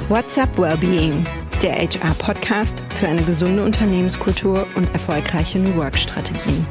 What's Up Wellbeing, der HR-Podcast für eine gesunde Unternehmenskultur und erfolgreiche New Work-Strategien.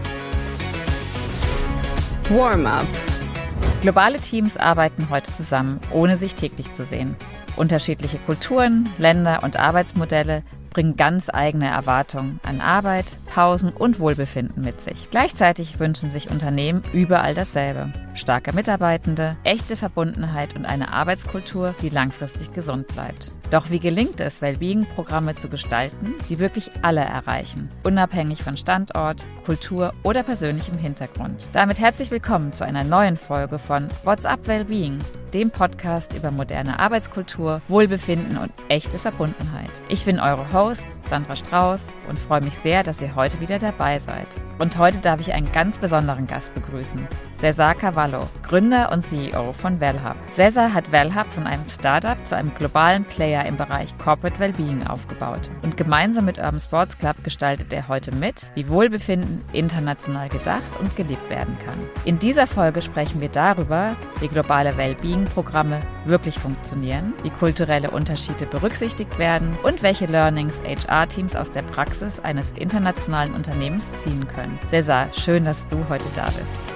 Warm-Up. Globale Teams arbeiten heute zusammen, ohne sich täglich zu sehen. Unterschiedliche Kulturen, Länder und Arbeitsmodelle bringen ganz eigene Erwartungen an Arbeit, Pausen und Wohlbefinden mit sich. Gleichzeitig wünschen sich Unternehmen überall dasselbe: starke Mitarbeitende, echte Verbundenheit und eine Arbeitskultur, die langfristig gesund bleibt. Doch wie gelingt es, Wellbeing-Programme zu gestalten, die wirklich alle erreichen, unabhängig von Standort, Kultur oder persönlichem Hintergrund? Damit herzlich willkommen zu einer neuen Folge von What's Up Wellbeing, dem Podcast über moderne Arbeitskultur, Wohlbefinden und echte Verbundenheit. Ich bin eure Host, Sandra Strauß, und freue mich sehr, dass ihr heute wieder dabei seid. Und heute darf ich einen ganz besonderen Gast begrüßen: Cesar Carvalho, Gründer und CEO von Wellhub. Cesar hat Wellhub von einem Startup zu einem globalen Player im Bereich Corporate Wellbeing aufgebaut. Und gemeinsam mit Urban Sports Club gestaltet er heute mit, wie Wohlbefinden international gedacht und gelebt werden kann. In dieser Folge sprechen wir darüber, wie globale Wellbeing-Programme wirklich funktionieren, wie kulturelle Unterschiede berücksichtigt werden und welche Learnings HR-Teams aus der Praxis eines internationalen Unternehmens ziehen können. Cesar, schön, dass du heute da bist.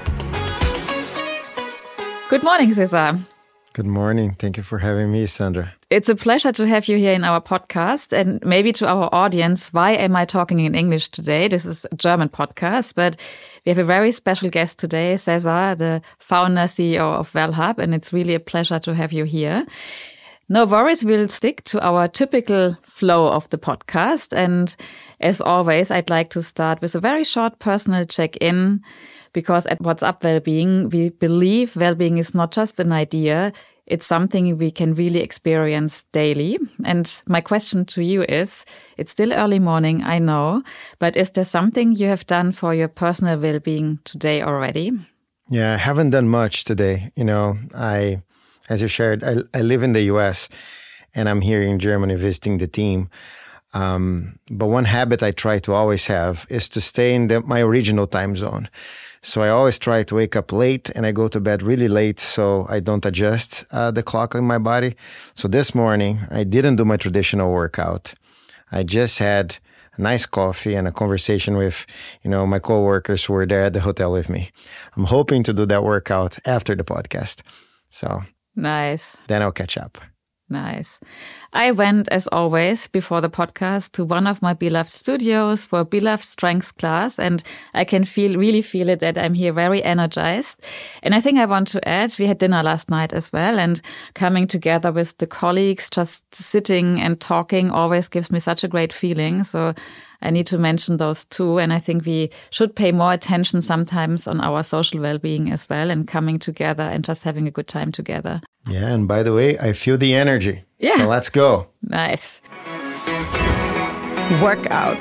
Good morning, Cesar. Good morning. Thank you for having me, Sandra. It's a pleasure to have you here in our podcast. And maybe to our audience, why am I talking in English today? This is a German podcast, but we have a very special guest today, Cesar, the founder, CEO of Wellhub, and it's really a pleasure to have you here. No worries, we'll stick to our typical flow of the podcast. And as always, I'd like to start with a very short personal check-in, because at What's Up Wellbeing, we believe wellbeing is not just an idea, it's something we can really experience daily. And my question to you is, it's still early morning, I know, but is there something you have done for your personal well-being today already? Yeah, I haven't done much today. As you shared, I live in the US and I'm here in Germany visiting the team. But one habit I try to always have is to stay in my original time zone. So I always try to wake up late and I go to bed really late so I don't adjust the clock on my body. So this morning, I didn't do my traditional workout. I just had a nice coffee and a conversation with, my coworkers who were there at the hotel with me. I'm hoping to do that workout after the podcast. So nice. Then I'll catch up. Nice. I went, as always, before the podcast to one of my beloved studios for a beloved strengths class, and I can really feel it that I'm here very energized. And I think I want to add, we had dinner last night as well, and coming together with the colleagues, just sitting and talking always gives me such a great feeling. So I need to mention those two. And I think we should pay more attention sometimes on our social well-being as well, and coming together and just having a good time together. Yeah, and by the way, I feel the energy. Yeah. So let's go. Nice. Workout.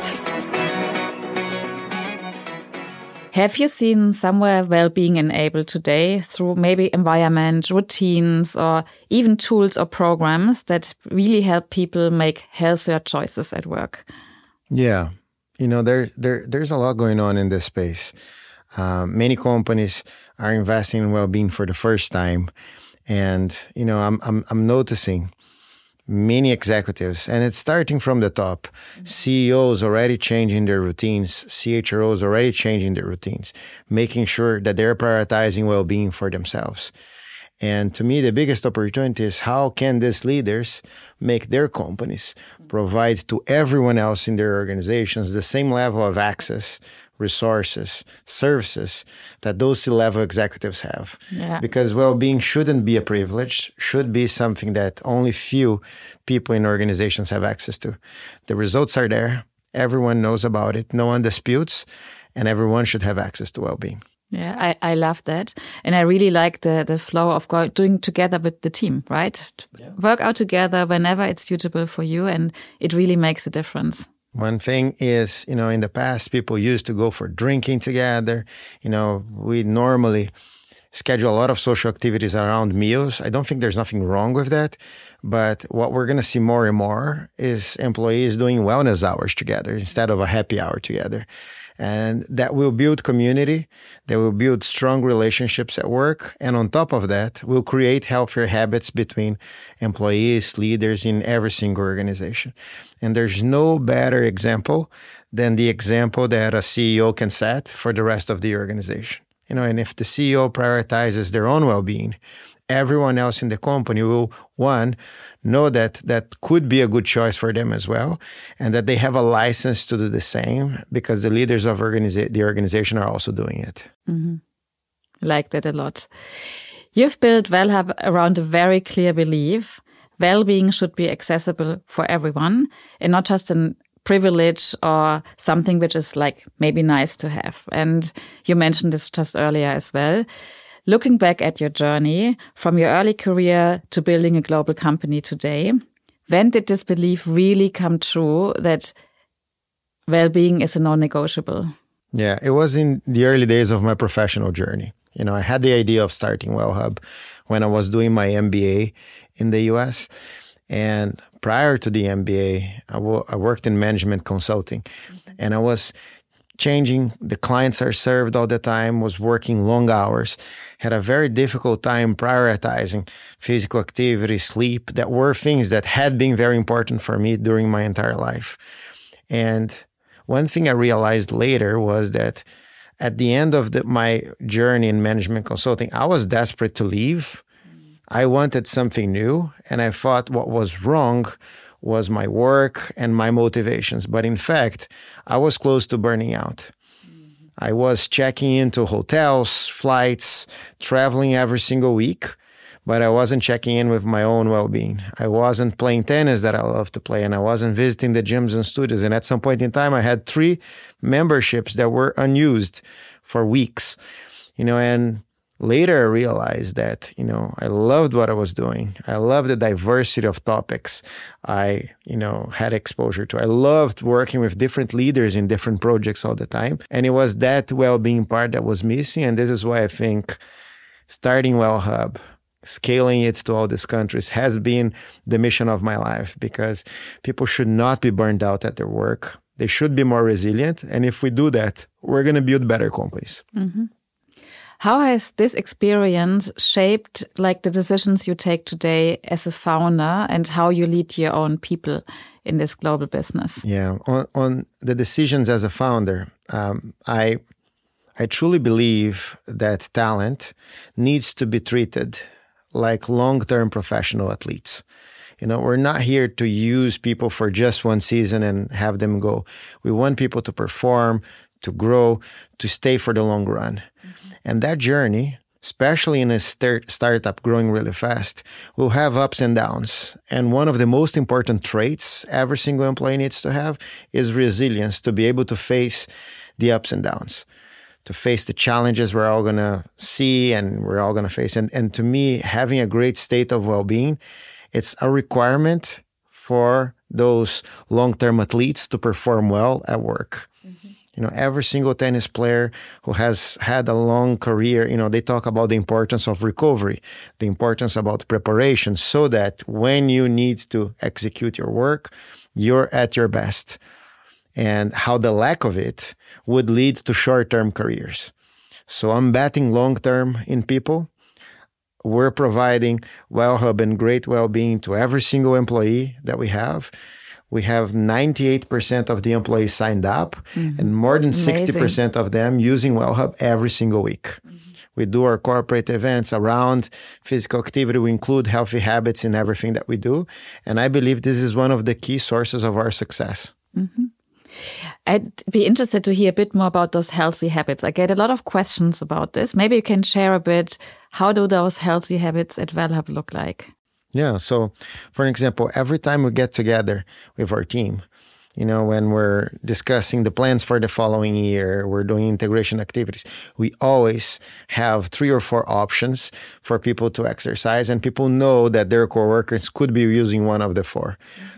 Have you seen somewhere well-being enabled today through maybe environment, routines, or even tools or programs that really help people make healthier choices at work? Yeah. There's a lot going on in this space. Many companies are investing in well-being for the first time. And, I'm noticing many executives, and it's starting from the top, CEOs already changing their routines, CHROs already changing their routines, making sure that they're prioritizing well-being for themselves. And to me, the biggest opportunity is how can these leaders make their companies provide to everyone else in their organizations the same level of access, resources, services that those C-level executives have. Yeah. Because well-being shouldn't be a privilege, should be something that only few people in organizations have access to. The results are there. Everyone knows about it. No one disputes, and everyone should have access to well-being. Yeah, I love that. And I really like the flow of doing together with the team, right? Yeah. Work out together whenever it's suitable for you, and it really makes a difference. One thing is, in the past, people used to go for drinking together. We normally schedule a lot of social activities around meals. I don't think there's nothing wrong with that. But what we're going to see more and more is employees doing wellness hours together instead of a happy hour together. And that will build community, that will build strong relationships at work. And on top of that, will create healthier habits between employees, leaders in every single organization. And there's no better example than the example that a CEO can set for the rest of the organization. And if the CEO prioritizes their own well-being, everyone else in the company will, one, know that that could be a good choice for them as well, and that they have a license to do the same because the leaders of the organization are also doing it. Mm-hmm. Like that a lot. You've built Wellhub around a very clear belief: well-being should be accessible for everyone and not just a privilege or something which is like maybe nice to have. And you mentioned this just earlier as well. Looking back at your journey from your early career to building a global company today, when did this belief really come true that well-being is a non-negotiable? Yeah, it was in the early days of my professional journey. I had the idea of starting Wellhub when I was doing my MBA in the US. And prior to the MBA, I worked in management consulting. And I was changing the clients I served all the time, was working long hours, had a very difficult time prioritizing physical activity, sleep, that were things that had been very important for me during my entire life. And one thing I realized later was that at the end of my journey in management consulting, I was desperate to leave. I wanted something new, and I thought what was wrong was my work and my motivations. But in fact, I was close to burning out. Mm-hmm. I was checking into hotels, flights, traveling every single week, but I wasn't checking in with my own well-being. I wasn't playing tennis that I love to play, and I wasn't visiting the gyms and studios. And at some point in time, I had 3 memberships that were unused for weeks, and later, I realized that, I loved what I was doing. I loved the diversity of topics I, had exposure to. I loved working with different leaders in different projects all the time. And it was that well-being part that was missing. And this is why I think starting Wellhub, scaling it to all these countries has been the mission of my life, because people should not be burned out at their work. They should be more resilient. And if we do that, we're going to build better companies. Mm-hmm. How has this experience shaped the decisions you take today as a founder and how you lead your own people in this global business? Yeah, on the decisions as a founder, I truly believe that talent needs to be treated like long-term professional athletes. We're not here to use people for just one season and have them go. We want people to perform, to grow, to stay for the long run. Mm-hmm. And that journey, especially in a startup growing really fast, will have ups and downs. And one of the most important traits every single employee needs to have is resilience, to be able to face the ups and downs, to face the challenges we're all going to see and we're all going to face. And to me, having a great state of well-being, it's a requirement for those long-term athletes to perform well at work. Mm-hmm. Every single tennis player who has had a long career, they talk about the importance of recovery, the importance about preparation, so that when you need to execute your work, you're at your best. And how the lack of it would lead to short-term careers. So I'm betting long-term in people. We're providing Wellhub and great well-being to every single employee that we have. We have 98% of the employees signed up, mm-hmm. and more than 60% of them using Wellhub every single week. Mm-hmm. We do our corporate events around physical activity. We include healthy habits in everything that we do. And I believe this is one of the key sources of our success. Mm-hmm. I'd be interested to hear a bit more about those healthy habits. I get a lot of questions about this. Maybe you can share a bit, how do those healthy habits at Wellhub look like? Yeah. So for an example, every time we get together with our team, when we're discussing the plans for the following year, we're doing integration activities, we always have 3 or 4 options for people to exercise, and people know that their coworkers could be using one of the 4. Mm-hmm.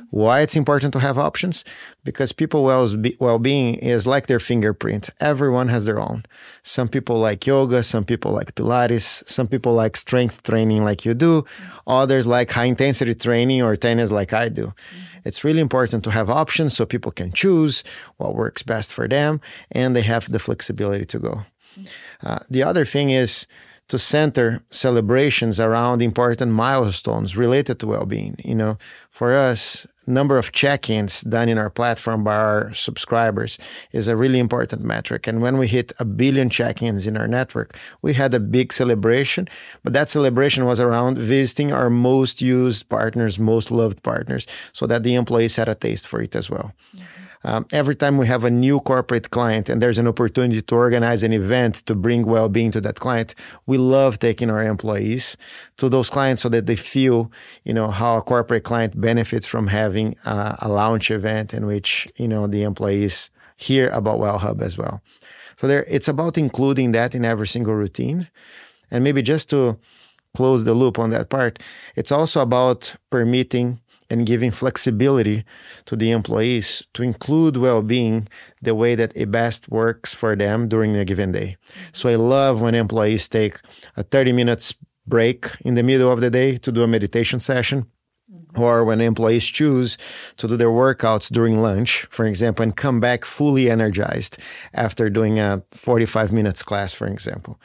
Why it's important to have options? Because people well-being is like their fingerprint. Everyone has their own. Some people like yoga, some people like Pilates, some people like strength training like you do, others like high-intensity training or tennis like I do. It's really important to have options so people can choose what works best for them, and they have the flexibility to go. The other thing is to center celebrations around important milestones related to well-being. For us, number of check-ins done in our platform by our subscribers is a really important metric. And when we hit 1 billion check-ins in our network, we had a big celebration, but that celebration was around visiting our most used partners, most loved partners, so that the employees had a taste for it as well. Every time we have a new corporate client and there's an opportunity to organize an event to bring well-being to that client, we love taking our employees to those clients so that they feel, how a corporate client benefits from having a launch event in which, the employees hear about WellHub as well. So it's about including that in every single routine. And maybe just to close the loop on that part, it's also about permitting and giving flexibility to the employees to include well-being the way that it best works for them during a given day. So I love when employees take a 30 minutes break in the middle of the day to do a meditation session, or when employees choose to do their workouts during lunch, for example, and come back fully energized after doing a 45 minutes class, for example.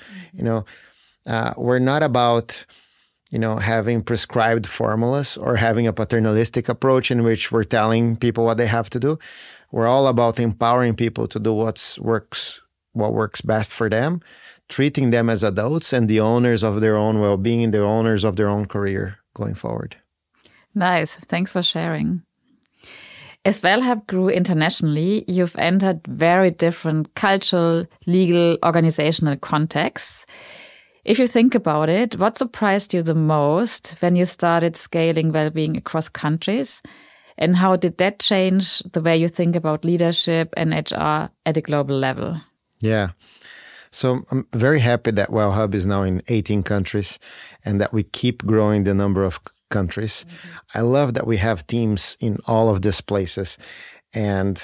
We're not about having prescribed formulas or having a paternalistic approach in which we're telling people what they have to do. We're all about empowering people to do what works best for them, treating them as adults and the owners of their own well-being, the owners of their own career going forward. Nice. Thanks for sharing. As WellHub grew internationally, you've entered very different cultural, legal, organizational contexts. If you think about it, what surprised you the most when you started scaling well-being across countries? And how did that change the way you think about leadership and HR at a global level? Yeah. So I'm very happy that WellHub is now in 18 countries and that we keep growing the number of countries. I love that we have teams in all of these places. And,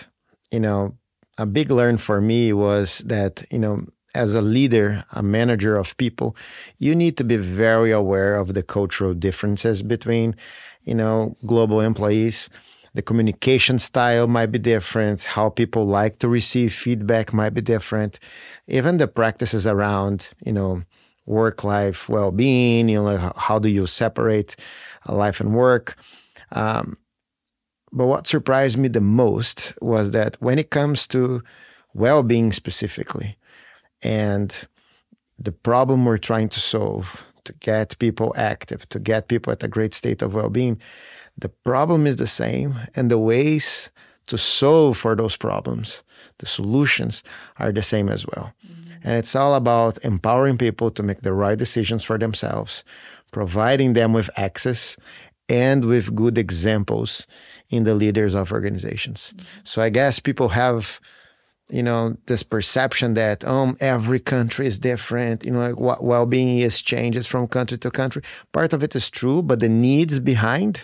a big learn for me was that, as a leader, a manager of people, you need to be very aware of the cultural differences between, global employees. The communication style might be different. How people like to receive feedback might be different. Even the practices around, work-life well-being, how do you separate life and work? But what surprised me the most was that when it comes to well-being specifically, and the problem we're trying to solve, to get people active, to get people at a great state of well-being, the problem is the same, and the ways to solve for those problems, the solutions are the same as well. And it's all about empowering people to make the right decisions for themselves, providing them with access and with good examples in the leaders of organizations. So I guess people have this perception that every country is different, what well-being is changes from country to country. Part of it is true, but the needs behind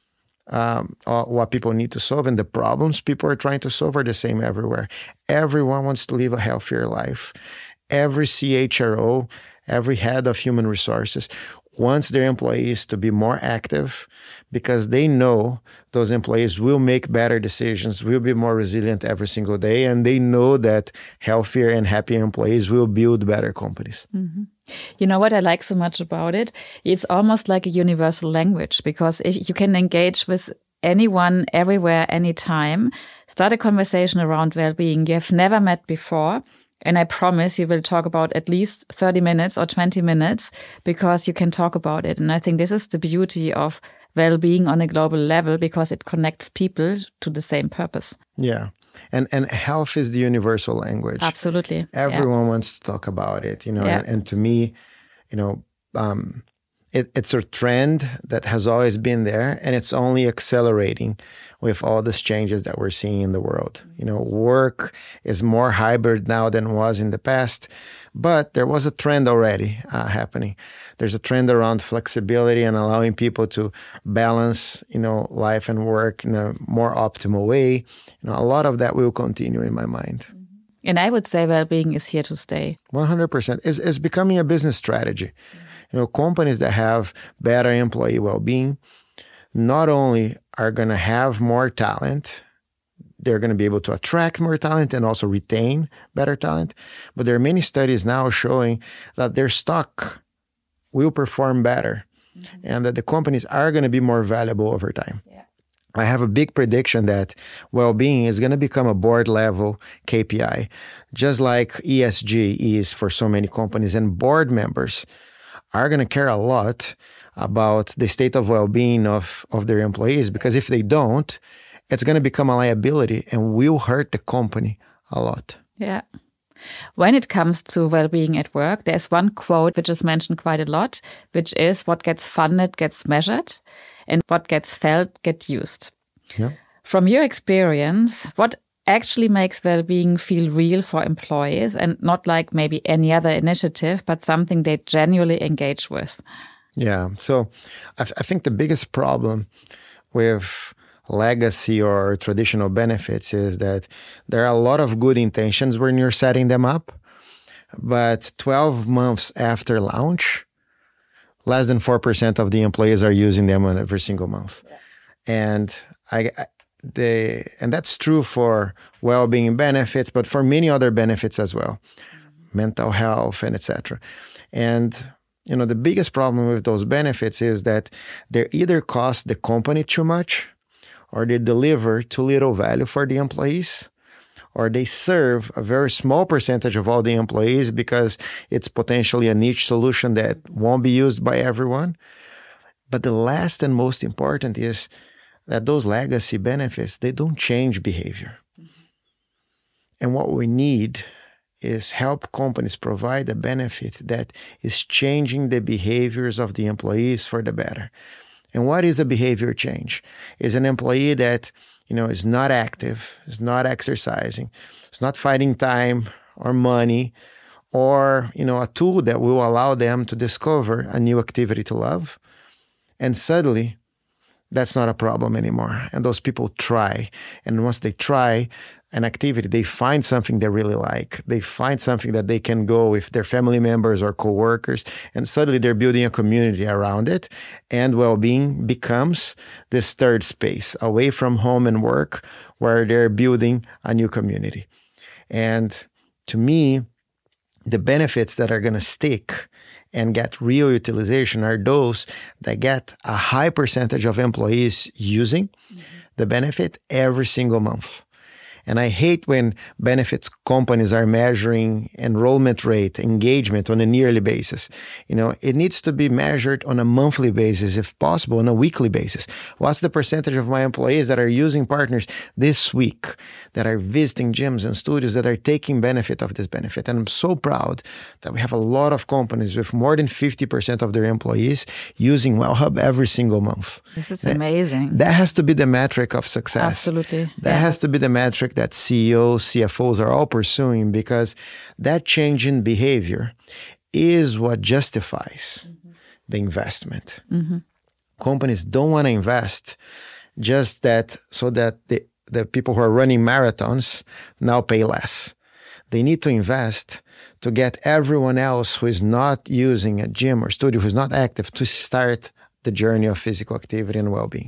what people need to solve and the problems people are trying to solve are the same everywhere. Everyone wants to live a healthier life. Every CHRO, every head of human resources wants their employees to be more active because they know those employees will make better decisions, will be more resilient every single day, and they know that healthier and happier employees will build better companies. Mm-hmm. You know what I like so much about it? It's almost like a universal language because if you can engage with anyone, everywhere, anytime, start a conversation around well-being you have never met before. And I promise you will talk about at least 30 minutes or 20 minutes because you can talk about it. And I think this is the beauty of well-being on a global level because it connects people to the same purpose. Yeah. And health is the universal language. Absolutely. Everyone wants to talk about it, and to me, it's a trend that has always been there, and it's only accelerating with all these changes that we're seeing in the world. Work is more hybrid now than it was in the past, but there was a trend already happening. There's a trend around flexibility and allowing people to balance, life and work in a more optimal way. A lot of that will continue in my mind. And I would say well-being is here to stay. 100%. It's becoming a business strategy. Companies that have better employee well-being not only are going to have more talent, they're going to be able to attract more talent and also retain better talent. But there are many studies now showing that their stock will perform better and that the companies are going to be more valuable over time. Yeah. I have a big prediction that well-being is going to become a board-level KPI, just like ESG is for so many companies. And board members are going to care a lot about the state of well-being of their employees, because if they don't, it's going to become a liability and will hurt the company a lot. Yeah. When it comes to well-being at work, there's one quote which is mentioned quite a lot, which is what gets funded gets measured and what gets felt gets used. Yeah. From your experience, what actually makes well-being feel real for employees and not like maybe any other initiative, but something they genuinely engage with? Yeah. So I think the biggest problem with legacy or traditional benefits is that there are a lot of good intentions when you're setting them up, but 12 months after launch, less than 4% of the employees are using them on every single month. Yeah. And and that's true for well-being benefits, but for many other benefits as well, mental health and etc. And the biggest problem with those benefits is that they either cost the company too much, or they deliver too little value for the employees, or they serve a very small percentage of all the employees because it's potentially a niche solution that won't be used by everyone. But the last and most important is that those legacy benefits, they don't change behavior. And what we need is help companies provide a benefit that is changing the behaviors of the employees for the better. And what is a behavior change? Is an employee that, is not active, is not exercising, is not finding time or money, or, a tool that will allow them to discover a new activity to love. And suddenly, that's not a problem anymore. And those people try. And once they try an activity, they find something they really like. They find something that they can go with their family members or coworkers. And suddenly they're building a community around it. And well-being becomes this third space away from home and work where they're building a new community. And to me, the benefits that are going to stick and get real utilization are those that get a high percentage of employees using the benefit every single month. And I hate when benefits companies are measuring enrollment rate, engagement on a yearly basis. It needs to be measured on a monthly basis, if possible, on a weekly basis. What's the percentage of my employees that are using partners this week, that are visiting gyms and studios, that are taking benefit of this benefit? And I'm so proud that we have a lot of companies with more than 50% of their employees using WellHub every single month. This is amazing. That has to be the metric of success. Absolutely. That has to be the metric that CEOs, CFOs are all pursuing, because that change in behavior is what justifies the investment. Companies don't want to invest just that so that the people who are running marathons now pay less. They need to invest to get everyone else who is not using a gym or studio, who's not active, to start the journey of physical activity and well-being.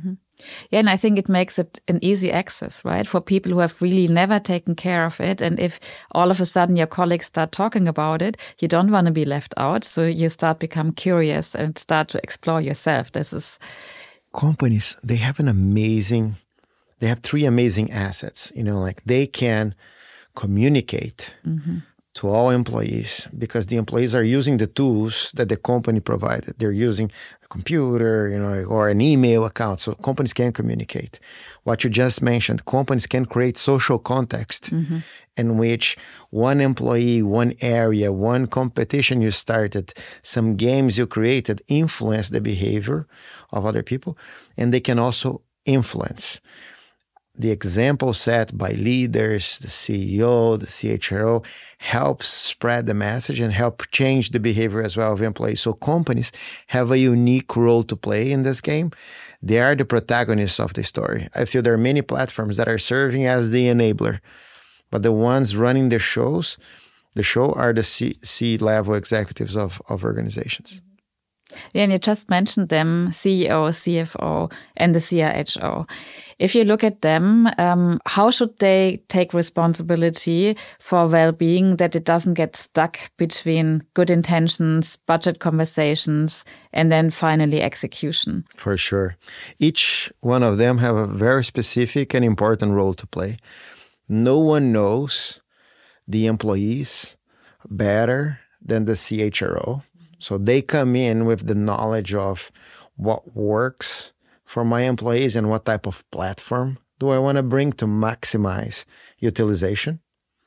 Yeah, and I think it makes it an easy access, right? For people who have really never taken care of it. And if all of a sudden your colleagues start talking about it, you don't want to be left out. So you start become curious and start to explore yourself. Companies, they have three amazing assets. They can communicate to all employees, because the employees are using the tools that the company provided. They're using a computer, or an email account, so companies can communicate. What you just mentioned, companies can create social context in which one employee, one area, one competition you started, some games you created influence the behavior of other people, and they can also influence. The example set by leaders, the CEO, the CHRO, helps spread the message and help change the behavior as well of employees. So companies have a unique role to play in this game. They are the protagonists of the story. I feel there are many platforms that are serving as the enabler, but the ones running the show are the C-level executives of organizations. Yeah, and you just mentioned them, CEO, CFO, and the CIHO. If you look at them, how should they take responsibility for well-being, that it doesn't get stuck between good intentions, budget conversations, and then finally execution? For sure. Each one of them have a very specific and important role to play. No one knows the employees better than the CHRO. So they come in with the knowledge of what works for my employees and what type of platform do I want to bring to maximize utilization.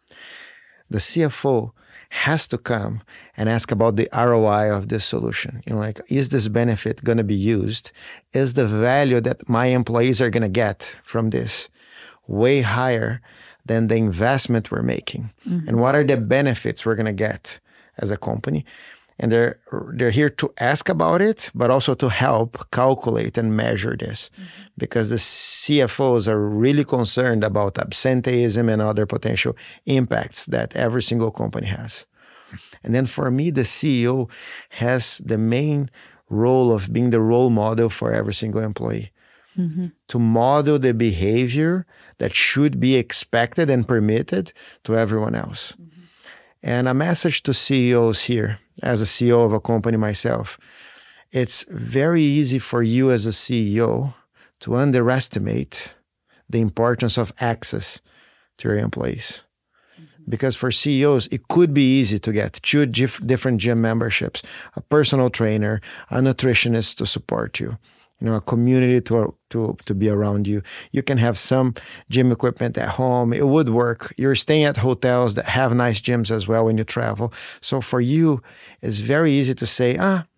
The CFO has to come and ask about the ROI of this solution. Is this benefit going to be used? Is the value that my employees are going to get from this way higher than the investment we're making? And what are the benefits we're going to get as a company? And they're here to ask about it, but also to help calculate and measure this, because the CFOs are really concerned about absenteeism and other potential impacts that every single company has. And then for me, the CEO has the main role of being the role model for every single employee, to model the behavior that should be expected and permitted to everyone else. And a message to CEOs here, as a CEO of a company myself, it's very easy for you as a CEO to underestimate the importance of access to your employees. Because for CEOs, it could be easy to get 2 different gym memberships, a personal trainer, a nutritionist to support you, a community to be around you. You can have some gym equipment at home. It would work. You're staying at hotels that have nice gyms as well when you travel. So for you, it's very easy to say,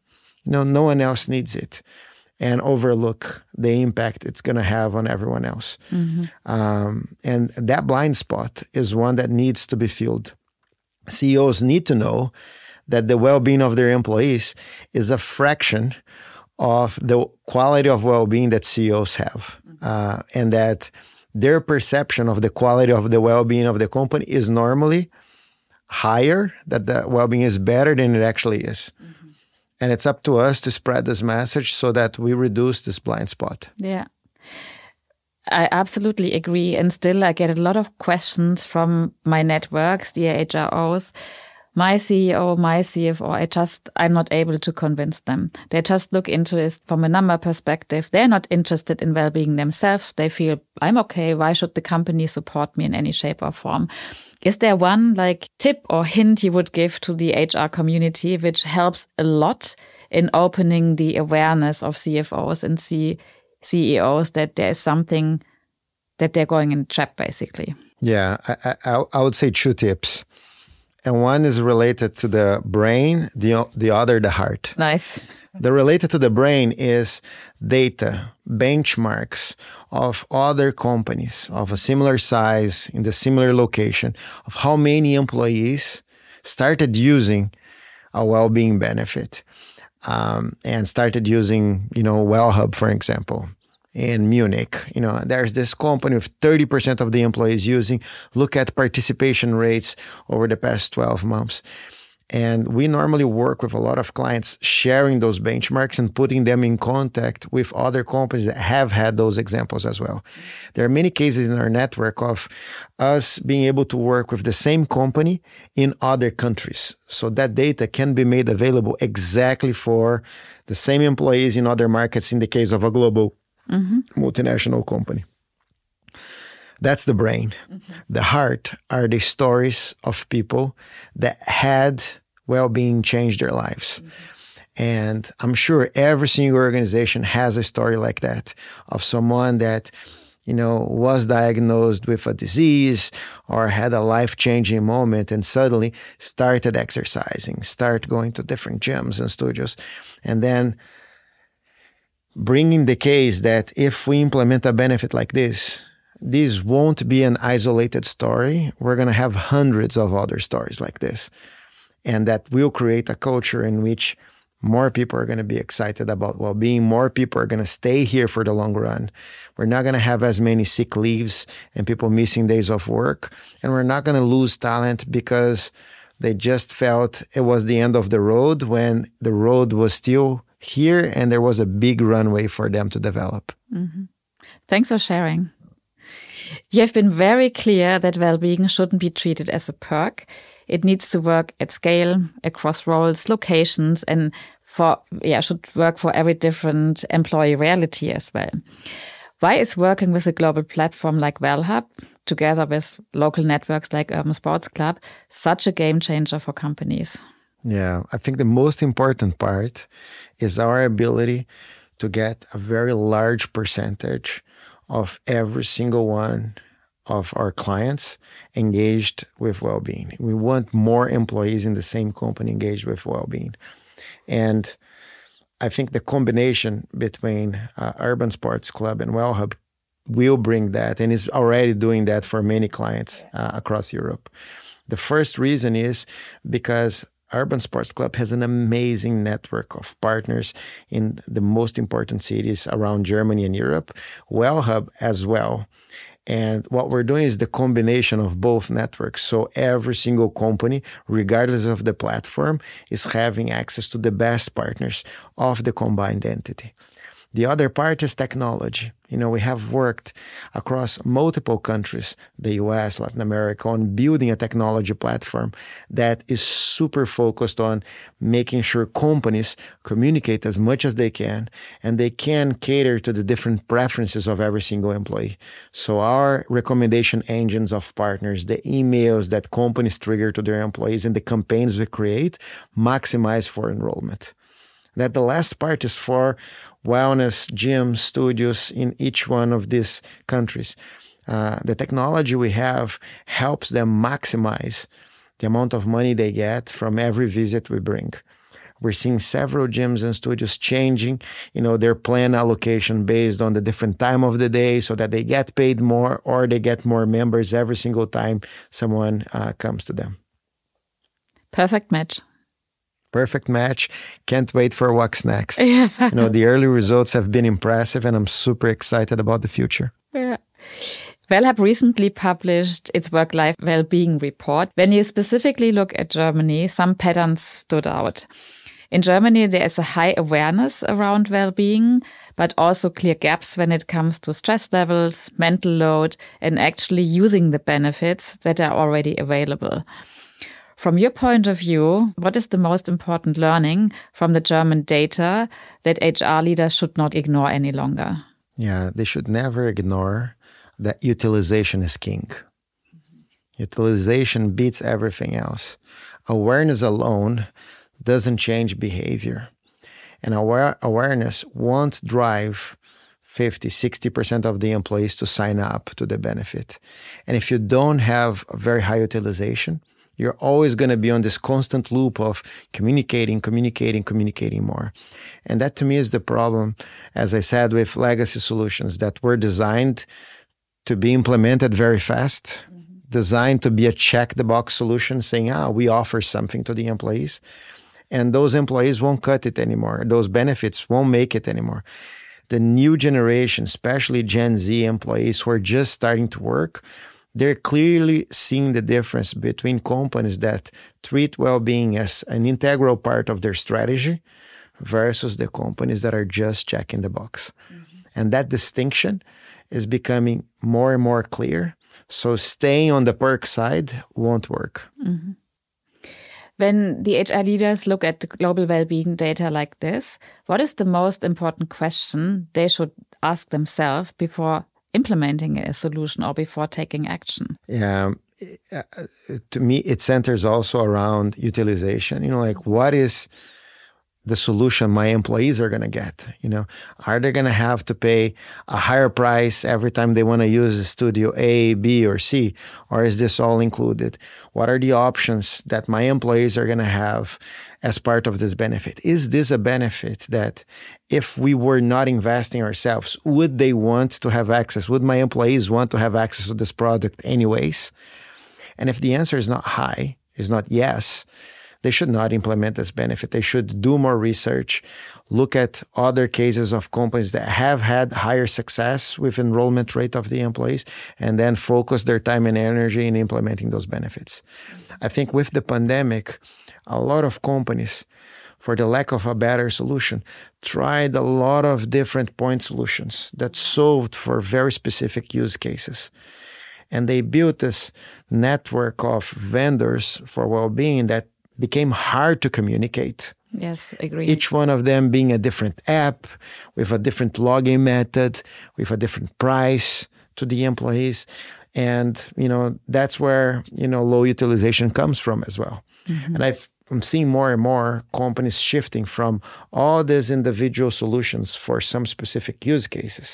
no one else needs it, and overlook the impact it's going to have on everyone else. And that blind spot is one that needs to be filled. CEOs need to know that the well-being of their employees is a fraction of the quality of well-being that CEOs have, and that their perception of the quality of the well-being of the company is normally higher, that the well-being is better than it actually is. And it's up to us to spread this message so that we reduce this blind spot. Yeah, I absolutely agree. And still, I get a lot of questions from my networks, the HROs. My CEO, my CFO, I'm not able to convince them. They just look into it from a number perspective. They're not interested in well-being themselves. They feel, I'm okay. Why should the company support me in any shape or form? Is there one tip or hint you would give to the HR community, which helps a lot in opening the awareness of CFOs and CEOs that there is something that they're going in a trap, basically? Yeah, I would say 2 tips. And one is related to the brain, the other, the heart. Nice. The related to the brain is data, benchmarks of other companies of a similar size in the similar location, of how many employees started using a well-being benefit, and started using, WellHub, for example. In Munich, there's this company with 30% of the employees using. Look at participation rates over the past 12 months. And we normally work with a lot of clients sharing those benchmarks and putting them in contact with other companies that have had those examples as well. There are many cases in our network of us being able to work with the same company in other countries. So that data can be made available exactly for the same employees in other markets in the case of a global multinational company. That's the brain. The heart are the stories of people that had well-being change their lives. And I'm sure every single organization has a story like that of someone that, was diagnosed with a disease or had a life-changing moment and suddenly started exercising, start going to different gyms and studios. And then bringing the case that if we implement a benefit like this won't be an isolated story. We're going to have hundreds of other stories like this. And that will create a culture in which more people are going to be excited about well-being. More people are going to stay here for the long run. We're not going to have as many sick leaves and people missing days of work. And we're not going to lose talent because they just felt it was the end of the road when the road was still here and there was a big runway for them to develop. Mm-hmm. Thanks for sharing. You have been very clear that well-being shouldn't be treated as a perk. It needs to work at scale, across roles, locations, and should work for every different employee reality as well. Why is working with a global platform like WellHub, together with local networks like Urban Sports Club, such a game changer for companies? Yeah, I think the most important part is our ability to get a very large percentage of every single one of our clients engaged with well-being. We want more employees in the same company engaged with well-being. And I think the combination between Urban Sports Club and WellHub will bring that and is already doing that for many clients across Europe. The first reason is because Urban Sports Club has an amazing network of partners in the most important cities around Germany and Europe, WellHub as well. And what we're doing is the combination of both networks. So every single company, regardless of the platform, is having access to the best partners of the combined entity. The other part is technology. We have worked across multiple countries, the US, Latin America, on building a technology platform that is super focused on making sure companies communicate as much as they can, and they can cater to the different preferences of every single employee. So our recommendation engines of partners, the emails that companies trigger to their employees, and the campaigns we create maximize for enrollment. That the last part is for wellness gyms, studios in each one of these countries. The technology we have helps them maximize the amount of money they get from every visit we bring. We're seeing several gyms and studios changing, their plan allocation based on the different time of the day so that they get paid more or they get more members every single time someone comes to them. Perfect match. Perfect match. Can't wait for what's next. Yeah. The early results have been impressive and I'm super excited about the future. Yeah. WellHub recently published its work-life well-being report. When you specifically look at Germany, some patterns stood out. In Germany, there is a high awareness around well-being, but also clear gaps when it comes to stress levels, mental load, and actually using the benefits that are already available. From your point of view, what is the most important learning from the German data that HR leaders should not ignore any longer? Yeah, they should never ignore that utilization is king. Utilization beats everything else. Awareness alone doesn't change behavior. And awareness won't drive 50, 60% of the employees to sign up to the benefit. And if you don't have a very high utilization, you're always going to be on this constant loop of communicating more. And that to me is the problem, as I said, with legacy solutions that were designed to be implemented very fast, designed to be a check-the-box solution saying, we offer something to the employees. And those employees won't cut it anymore. Those benefits won't make it anymore. The new generation, especially Gen Z employees who are just starting to work, they're clearly seeing the difference between companies that treat well-being as an integral part of their strategy versus the companies that are just checking the box. And that distinction is becoming more and more clear. So staying on the perk side won't work. Mm-hmm. When the HR leaders look at the global well-being data like this, what is the most important question they should ask themselves before implementing a solution or before taking action? Yeah. To me, it centers also around utilization. Like, what is the solution my employees are going to get? Are they going to have to pay a higher price every time they want to use Studio A, B, or C? Or is this all included? What are the options that my employees are going to have as part of this benefit? Is this a benefit that if we were not investing ourselves, would they want to have access? Would my employees want to have access to this product anyways? And if the answer is not high, is not yes, they should not implement this benefit. They should do more research, look at other cases of companies that have had higher success with enrollment rate of the employees, and then focus their time and energy in implementing those benefits. I think with the pandemic, a lot of companies, for the lack of a better solution, tried a lot of different point solutions that solved for very specific use cases. And they built this network of vendors for well-being that became hard to communicate. Yes, agree. Each one of them being a different app with a different login method, with a different price to the employees. And, that's where, low utilization comes from as well. Mm-hmm. And I'm seeing more and more companies shifting from all these individual solutions for some specific use cases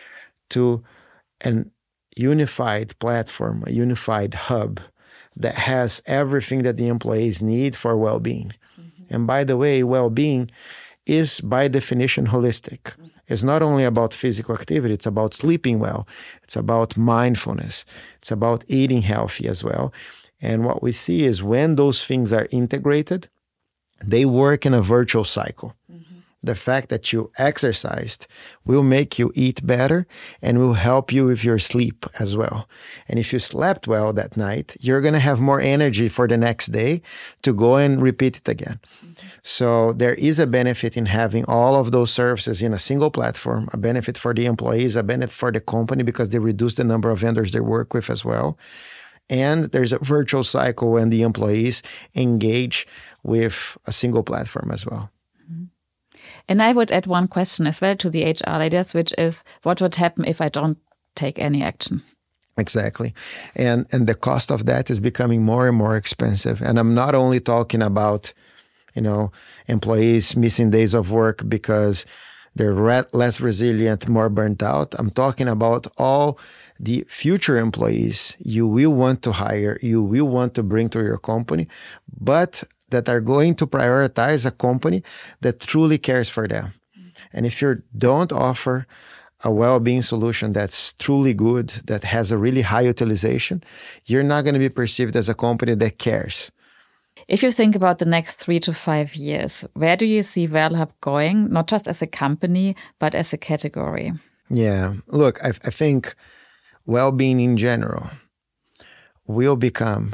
to an unified platform, a unified hub that has everything that the employees need for well-being. Mm-hmm. And by the way, well-being is by definition holistic. Mm-hmm. It's not only about physical activity, it's about sleeping well, it's about mindfulness, it's about eating healthy as well. And what we see is when those things are integrated, they work in a virtual cycle. Mm-hmm. The fact that you exercised will make you eat better and will help you with your sleep as well. And if you slept well that night, you're going to have more energy for the next day to go and repeat it again. Mm-hmm. So there is a benefit in having all of those services in a single platform, a benefit for the employees, a benefit for the company because they reduce the number of vendors they work with as well. And there's a virtual cycle when the employees engage with a single platform as well. Mm-hmm. And I would add one question as well to the HR leaders, which is, what would happen if I don't take any action? Exactly. And the cost of that is becoming more and more expensive. And I'm not only talking about, employees missing days of work because they're less resilient, more burnt out. I'm talking about all the future employees you will want to hire, you will want to bring to your company, but that are going to prioritize a company that truly cares for them. Mm-hmm. And if you don't offer a well-being solution that's truly good, that has a really high utilization, you're not going to be perceived as a company that cares. If you think about the next 3 to 5 years, where do you see Wellhub going, not just as a company, but as a category? Yeah, look, I think well-being in general will become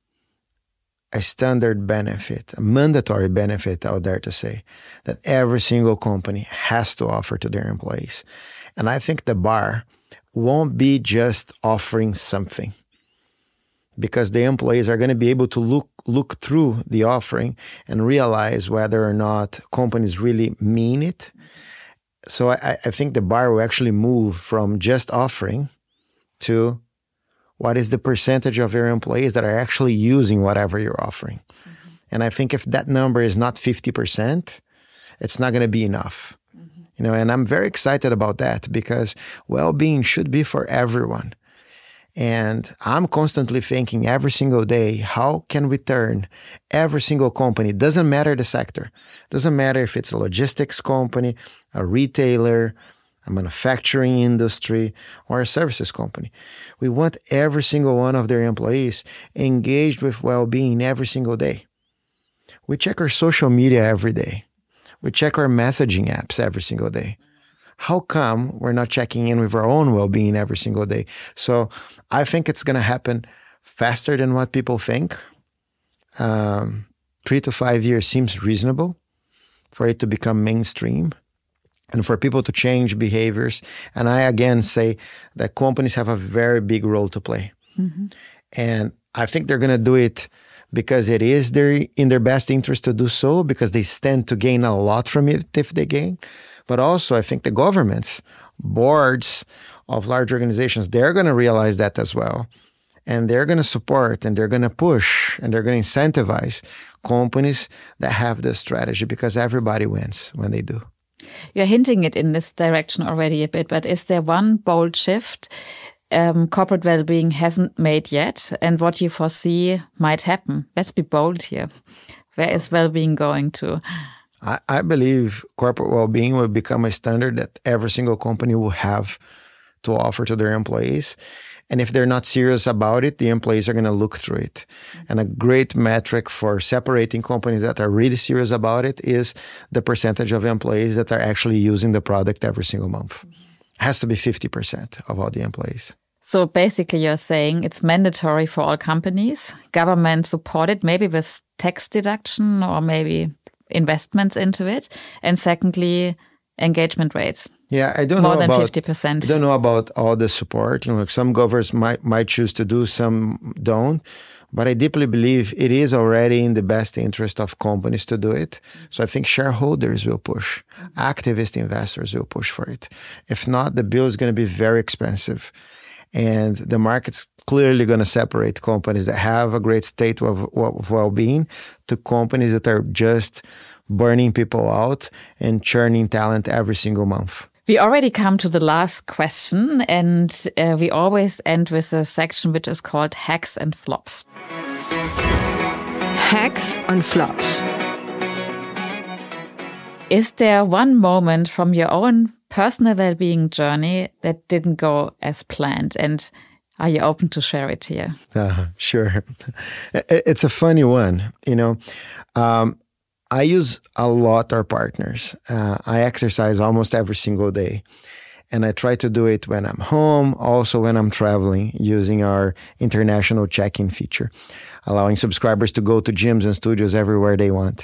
a standard benefit, a mandatory benefit, I would dare to say, that every single company has to offer to their employees. And I think the bar won't be just offering something, because the employees are going to be able to look through the offering and realize whether or not companies really mean it. So I think the bar will actually move from just offering to what is the percentage of your employees that are actually using whatever you're offering. Mm-hmm. And I think if that number is not 50%, it's not going to be enough. Mm-hmm. And I'm very excited about that because well-being should be for everyone. And I'm constantly thinking every single day, how can we turn every single company, doesn't matter the sector, doesn't matter if it's a logistics company, a retailer, a manufacturing industry, or a services company. We want every single one of their employees engaged with well-being every single day. We check our social media every day. We check our messaging apps every single day. How come we're not checking in with our own well-being every single day? So I think it's going to happen faster than what people think. 3 to 5 years seems reasonable for it to become mainstream and for people to change behaviors. And I again say that companies have a very big role to play. Mm-hmm. And I think they're going to do it because it is in their best interest to do so, because they stand to gain a lot from it if they gain. But also, I think the governments, boards of large organizations, they're going to realize that as well. And they're going to support and they're going to push and they're going to incentivize companies that have this strategy because everybody wins when they do. You're hinting it in this direction already a bit, but is there one bold shift corporate well-being hasn't made yet and what you foresee might happen? Let's be bold here. Where is well-being going to? I believe corporate well-being will become a standard that every single company will have to offer to their employees. And if they're not serious about it, the employees are going to look through it. And a great metric for separating companies that are really serious about it is the percentage of employees that are actually using the product every single month. It has to be 50% of all the employees. So basically you're saying it's mandatory for all companies, government support it, maybe with tax deduction or maybe investments into it. And secondly, engagement rates. Yeah, I don't know about more than 50%. I don't know about all the support. Like some governments might choose to do, some don't. But I deeply believe it is already in the best interest of companies to do it. So I think shareholders will push, activist investors will push for it. If not, the bill is going to be very expensive. And the market's clearly going to separate companies that have a great state of well-being to companies that are just burning people out and churning talent every single month. We already come to the last question, and we always end with a section which is called Hacks and Flops. Hacks and Flops. Is there one moment from your own personal well-being journey that didn't go as planned? And are you open to share it here? Sure. It's a funny one. I use a lot our partners. I exercise almost every single day. And I try to do it when I'm home, also when I'm traveling, using our international check-in feature, allowing subscribers to go to gyms and studios everywhere they want.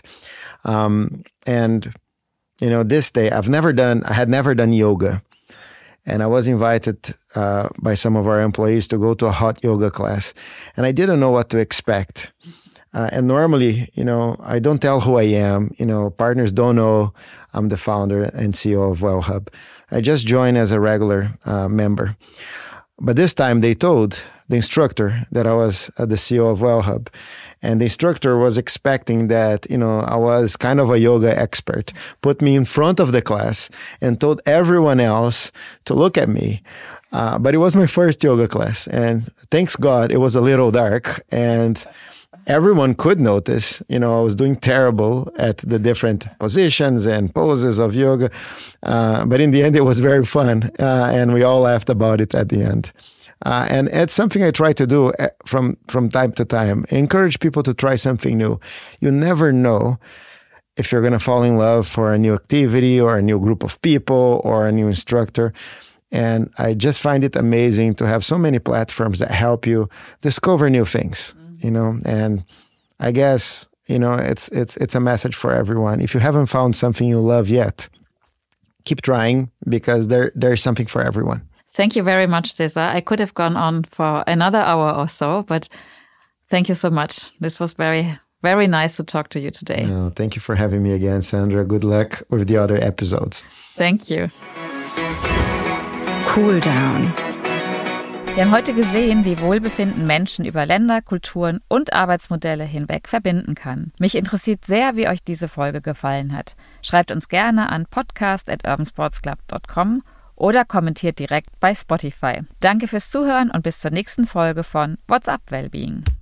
This day, I had never done yoga. And I was invited by some of our employees to go to a hot yoga class. And I didn't know what to expect. And normally, I don't tell who I am. Partners don't know I'm the founder and CEO of WellHub. I just joined as a regular member. But this time they told the instructor that I was the CEO of WellHub. And the instructor was expecting that, I was kind of a yoga expert, put me in front of the class and told everyone else to look at me. But it was my first yoga class. And thanks God, it was a little dark. And everyone could notice, I was doing terrible at the different positions and poses of yoga. But in the end, it was very fun. And we all laughed about it at the end. And it's something I try to do from time to time. Encourage people to try something new. You never know if you're going to fall in love for a new activity or a new group of people or a new instructor. And I just find it amazing to have so many platforms that help you discover new things. And I guess, it's a message for everyone. If you haven't found something you love yet, keep trying because there's something for everyone. Thank you very much, Cesar. I could have gone on for another hour or so, but thank you so much. This was very, very nice to talk to you today. No, thank you for having me again, Sandra. Good luck with the other episodes. Thank you. Cool Down. Wir haben heute gesehen, wie Wohlbefinden Menschen über Länder, Kulturen und Arbeitsmodelle hinweg verbinden kann. Mich interessiert sehr, wie euch diese Folge gefallen hat. Schreibt uns gerne an podcast@urbansportsclub.com oder kommentiert direkt bei Spotify. Danke fürs Zuhören und bis zur nächsten Folge von What's Up Wellbeing.